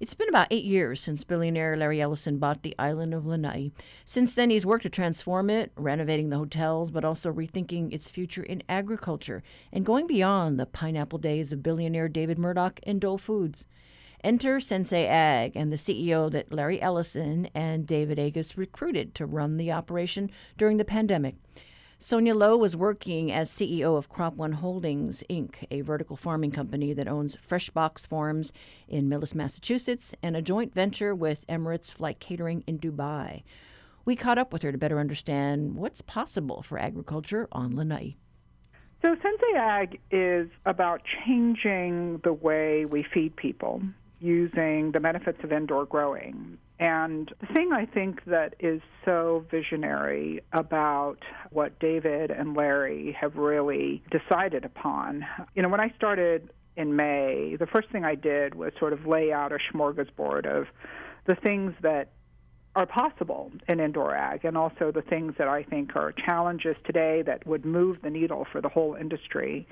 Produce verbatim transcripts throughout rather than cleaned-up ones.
It's been about eight years since billionaire Larry Ellison bought the island of Lanai. Since then, he's worked to transform it, renovating the hotels, but also rethinking its future in agriculture and going beyond the pineapple days of billionaire David Murdoch and Dole Foods. Enter Sensei Ag and the C E O that Larry Ellison and David Agus recruited to run the operation during the pandemic. Sonia Lowe was working as C E O of Crop One Holdings, Incorporated, a vertical farming company that owns Fresh Box Farms in Millis, Massachusetts, and a joint venture with Emirates Flight Catering in Dubai. We caught up with her to better understand what's possible for agriculture on Lanai. So Sensei Ag is about changing the way we feed people using the benefits of indoor growing. And the thing I think that is so visionary about what David and Larry have really decided upon, you know, when I started in May, the first thing I did was sort of lay out a smorgasbord of the things that are possible in indoor ag and also the things that I think are challenges today that would move the needle for the whole industry.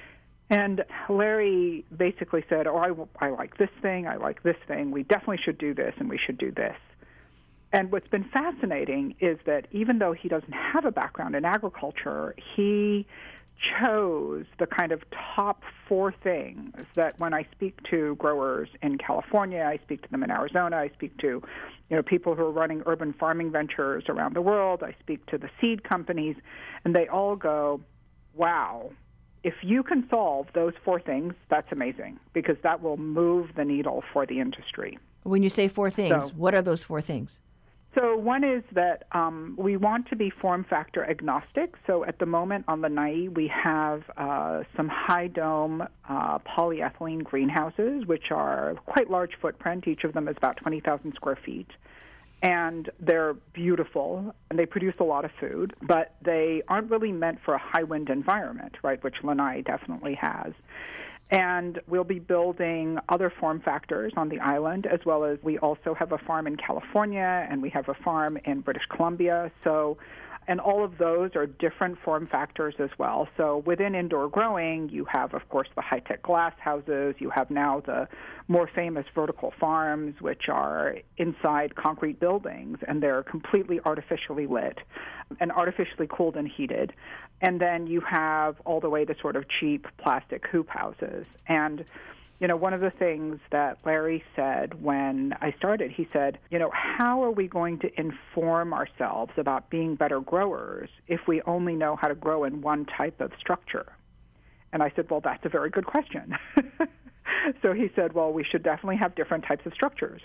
And Larry basically said, oh, I, I like this thing, I like this thing, we definitely should do this, and we should do this. And what's been fascinating is that even though he doesn't have a background in agriculture, he chose the kind of top four things that when I speak to growers in California, I speak to them in Arizona, I speak to you know people who are running urban farming ventures around the world, I speak to the seed companies, and they all go, wow, if you can solve those four things, that's amazing, because that will move the needle for the industry. When you say four things, So- what are those four things? So one is that um, we want to be form factor agnostic. So at the moment on Lanai, we have uh, some high dome uh, polyethylene greenhouses, which are quite large footprint. Each of them is about twenty thousand square feet. And they're beautiful, and they produce a lot of food, but they aren't really meant for a high-wind environment, right, which Lanai definitely has. And we'll be building other form factors on the island, as well as we also have a farm in California, and we have a farm in British Columbia. So, and all of those are different form factors as well. So within indoor growing, you have, of course, the high-tech glass houses. You have now the more famous vertical farms, which are inside concrete buildings, and they're completely artificially lit and artificially cooled and heated. And then you have all the way to sort of cheap plastic hoop houses. And you know, one of the things that Larry said when I started, he said, you know, how are we going to inform ourselves about being better growers if we only know how to grow in one type of structure? And I said, well, that's a very good question. So he said, well, we should definitely have different types of structures.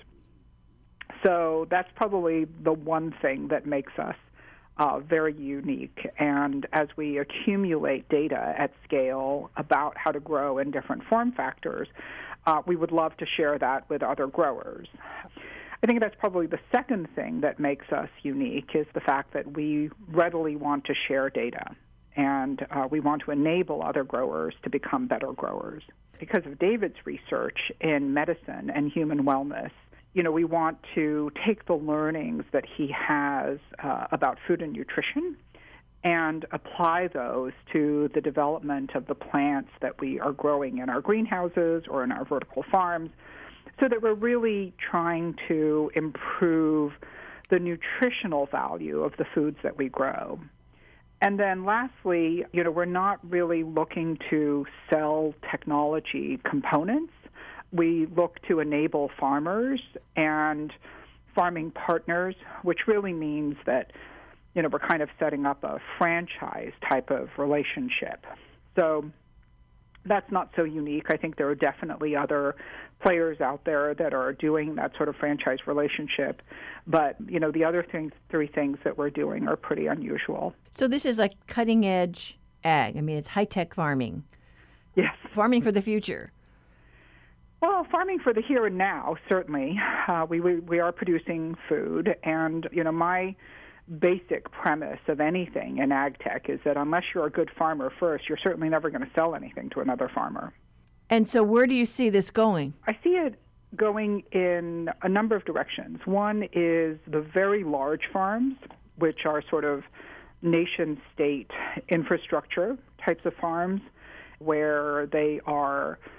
So that's probably the one thing that makes us Uh, very unique. And as we accumulate data at scale about how to grow in different form factors, uh, we would love to share that with other growers. I think that's probably the second thing that makes us unique is the fact that we readily want to share data, and uh, we want to enable other growers to become better growers. Because of David's research in medicine and human wellness, you know, we want to take the learnings that he has uh, about food and nutrition and apply those to the development of the plants that we are growing in our greenhouses or in our vertical farms, so that we're really trying to improve the nutritional value of the foods that we grow. And then lastly, you know, we're not really looking to sell technology components. We look to enable farmers and farming partners, which really means that, you know, we're kind of setting up a franchise type of relationship. So that's not so unique. I think there are definitely other players out there that are doing that sort of franchise relationship. But, you know, the other things, three things that we're doing are pretty unusual. So this is like cutting-edge ag. I mean, it's high-tech farming. Yes. Farming for the future. Well, farming for the here and now, certainly. Uh, we, we we are producing food, and you know my basic premise of anything in ag tech is that unless you're a good farmer first, you're certainly never going to sell anything to another farmer. And so, where do you see this going? I see it going in a number of directions. One is the very large farms, which are sort of nation-state infrastructure types of farms, where they are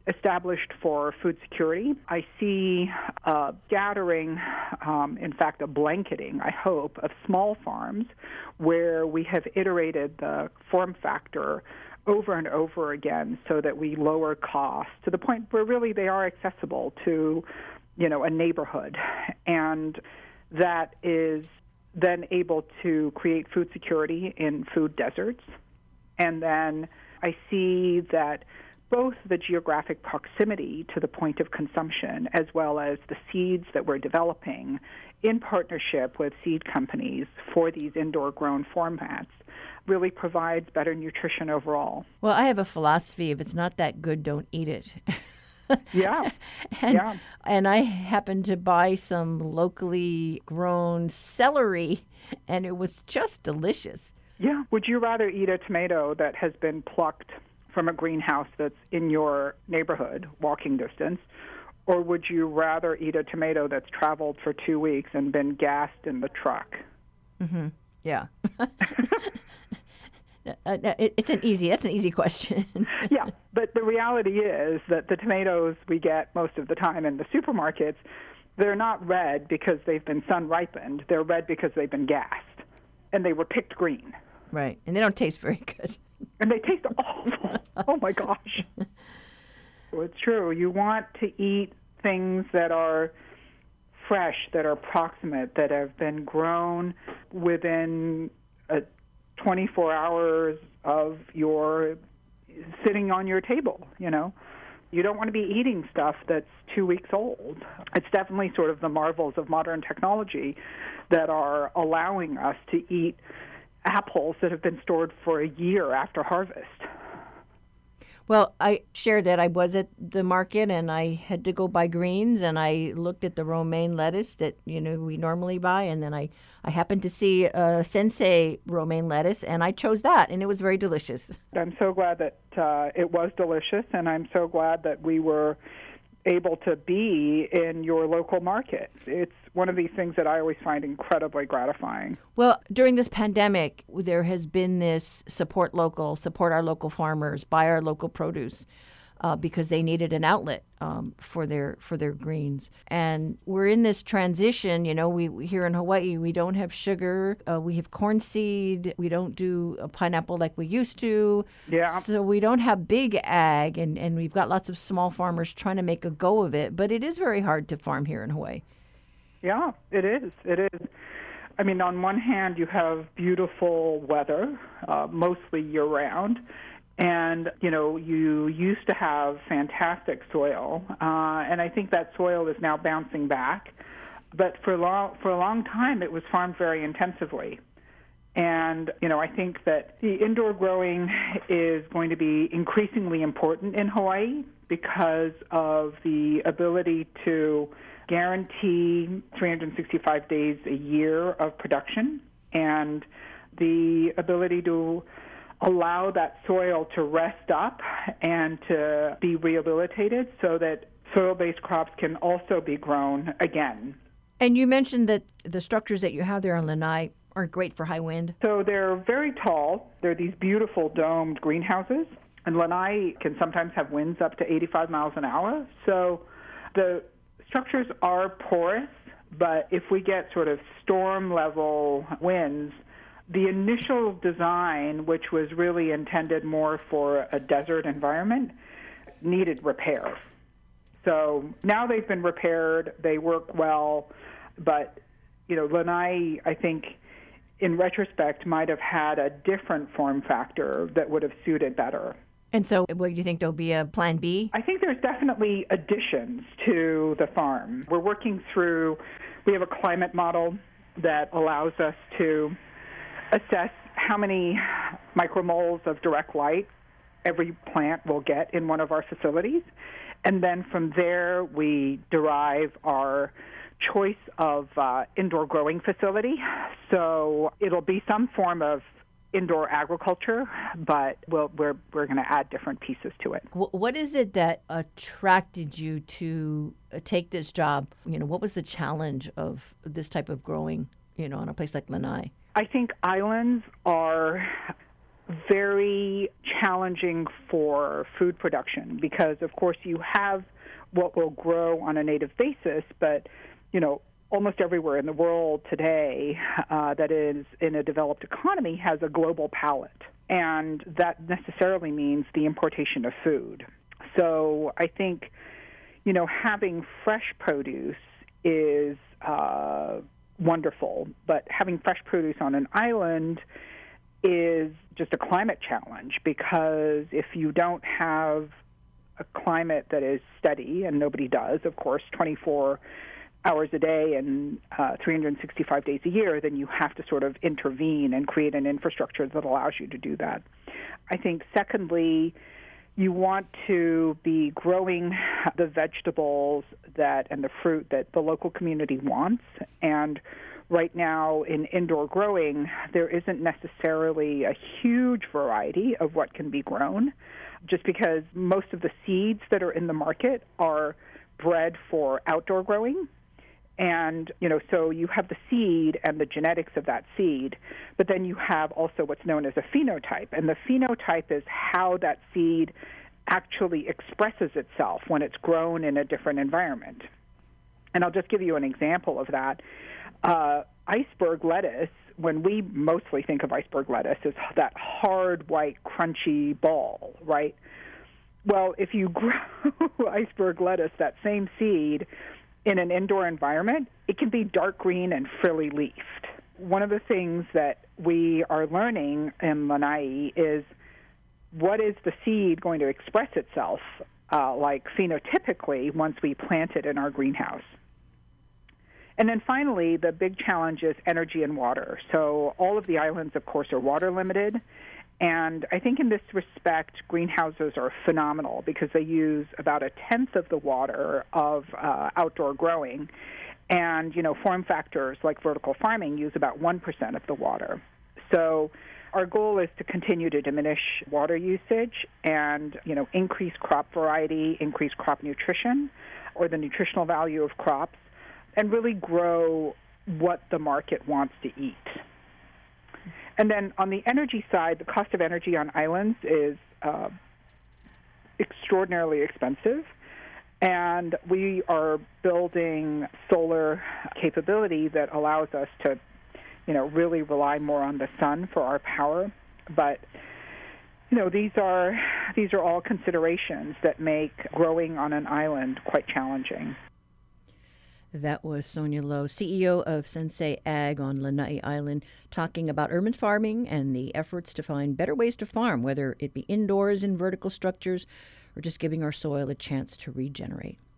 established for food security. I see a gathering, um, in fact, a blanketing, I hope, of small farms where we have iterated the form factor over and over again so that we lower costs to the point where really they are accessible to, you know, a neighborhood. And that is then able to create food security in food deserts. And then I see that both the geographic proximity to the point of consumption as well as the seeds that we're developing in partnership with seed companies for these indoor-grown formats really provides better nutrition overall. Well, I have a philosophy, if it's not that good, don't eat it. Yeah, and, yeah. And I happened to buy some locally grown celery, and it was just delicious. Yeah. Would you rather eat a tomato that has been plucked from a greenhouse that's in your neighborhood, walking distance, or would you rather eat a tomato that's traveled for two weeks and been gassed in the truck? Mm-hmm. Yeah. Uh, it, it's an easy, that's an easy question. Yeah, but the reality is that the tomatoes we get most of the time in the supermarkets, they're not red because they've been sun-ripened. They're red because they've been gassed, and they were picked green. Right, and they don't taste very good. And they taste awful. Oh, my gosh. So it's true. You want to eat things that are fresh, that are proximate, that have been grown within a twenty-four hours of your sitting on your table, you know. You don't want to be eating stuff that's two weeks old. It's definitely sort of the marvels of modern technology that are allowing us to eat apples that have been stored for a year after harvest. Well, I shared that I was at the market and I had to go buy greens, and I looked at the romaine lettuce that, you know, we normally buy, and then I, I happened to see a Sensei romaine lettuce, and I chose that, and it was very delicious. I'm so glad that uh, it was delicious, and I'm so glad that we were able to be in your local market. It's one of these things that I always find incredibly gratifying. Well, during this pandemic, there has been this support local, support our local farmers, buy our local produce, uh, because they needed an outlet um, for their for their greens. And we're in this transition. You know, we, we here in Hawaii, we don't have sugar. Uh, we have corn seed. We don't do a pineapple like we used to. Yeah. So we don't have big ag, and, and we've got lots of small farmers trying to make a go of it. But it is very hard to farm here in Hawaii. Yeah, it is. It is. I mean, on one hand, you have beautiful weather, uh, mostly year-round. And, you know, you used to have fantastic soil, uh, and I think that soil is now bouncing back. But for, long, for a long time, it was farmed very intensively. And, you know, I think that the indoor growing is going to be increasingly important in Hawaii because of the ability to guarantee three hundred sixty-five days a year of production and the ability to allow that soil to rest up and to be rehabilitated so that soil-based crops can also be grown again. And you mentioned that the structures that you have there on Lanai aren't great for high wind. So they're very tall. They're these beautiful domed greenhouses. And Lanai can sometimes have winds up to eighty-five miles an hour. So the structures are porous, but if we get sort of storm-level winds, the initial design, which was really intended more for a desert environment, needed repair. So now they've been repaired, they work well, but, you know, Lanai, I think, in retrospect, might have had a different form factor that would have suited better. And so what do you think, there'll be a plan B? I think there's definitely additions to the farm. We're working through, we have a climate model that allows us to assess how many micromoles of direct light every plant will get in one of our facilities. And then from there, we derive our choice of uh, indoor growing facility. So it'll be some form of indoor agriculture, but we'll, we're we're going to add different pieces to it. What is it that attracted you to take this job? You know, what was the challenge of this type of growing, you know, on a place like Lanai? I think islands are very challenging for food production because, of course, you have what will grow on a native basis, but, you know, almost everywhere in the world today uh, that is in a developed economy has a global palate. And that necessarily means the importation of food. So I think, you know, having fresh produce is uh, wonderful, but having fresh produce on an island is just a climate challenge because if you don't have a climate that is steady, and nobody does, of course, twenty-four hours a day and uh, three hundred sixty-five days a year, then you have to sort of intervene and create an infrastructure that allows you to do that. I think, secondly, you want to be growing the vegetables that and the fruit that the local community wants. And right now in indoor growing, there isn't necessarily a huge variety of what can be grown, just because most of the seeds that are in the market are bred for outdoor growing. And, you know, so you have the seed and the genetics of that seed, but then you have also what's known as a phenotype. And the phenotype is how that seed actually expresses itself when it's grown in a different environment. And I'll just give you an example of that. Uh, iceberg lettuce, when we mostly think of iceberg lettuce, is that hard, white, crunchy ball, right? Well, if you grow iceberg lettuce, that same seed, in an indoor environment, it can be dark green and frilly leafed. One of the things that we are learning in Lanai is what is the seed going to express itself uh, like phenotypically once we plant it in our greenhouse. And then finally, the big challenge is energy and water. So all of the islands, of course, are water limited. And I think in this respect, greenhouses are phenomenal because they use about a tenth of the water of uh, outdoor growing. And, you know, form factors like vertical farming use about one percent of the water. So our goal is to continue to diminish water usage and, you know, increase crop variety, increase crop nutrition or the nutritional value of crops, and really grow what the market wants to eat. And then on the energy side, the cost of energy on islands is uh, extraordinarily expensive. And we are building solar capability that allows us to, you know, really rely more on the sun for our power. But, you know, these are these are all considerations that make growing on an island quite challenging. That was Sonia Lowe, C E O of Sensei Ag on Lanai Island, talking about urban farming and the efforts to find better ways to farm, whether it be indoors in vertical structures or just giving our soil a chance to regenerate.